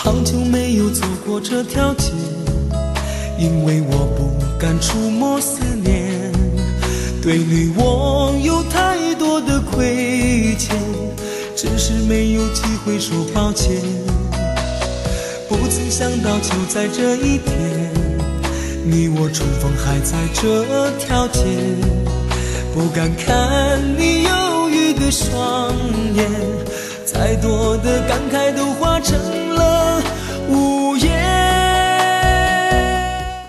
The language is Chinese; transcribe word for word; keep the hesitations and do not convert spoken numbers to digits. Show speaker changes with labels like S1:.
S1: 好久没有走过这条街，因为我不敢触摸思念。对你我有太多的亏欠，只是没有机会说抱歉。不曾想到就在这一天，你我重逢还在这条街。不敢看你忧郁的双眼，再多的感慨都化成